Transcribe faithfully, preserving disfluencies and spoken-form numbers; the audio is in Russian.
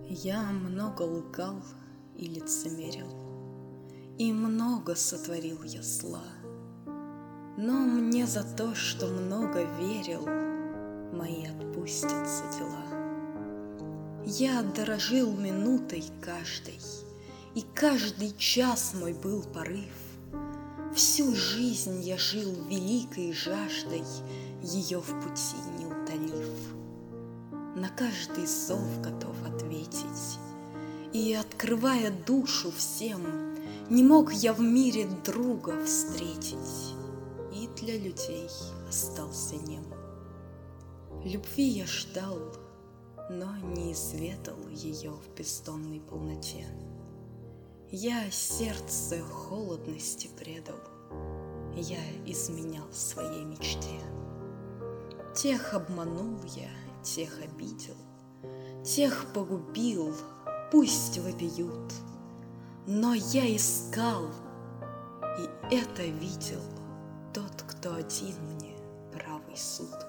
Я много лгал и лицемерил, и много сотворил я зла, но мне за то, что много верил, мои отпустятся дела. Я дорожил минутой каждой, и каждый час мой был порыв. Всю жизнь я жил великой жаждой, ее в пути не утолив. На каждый зов готов ответить, и, открывая душу всем, не мог я в мире друга встретить, и для людей остался нем. Любви я ждал, но не изведал ее в бездонной полноте. Я сердце холодности предал, я изменял своей мечте. Тех обманул я, тех обидел, тех погубил, пусть вопиют. Но я искал, и это видел тот, кто один мне правый суд.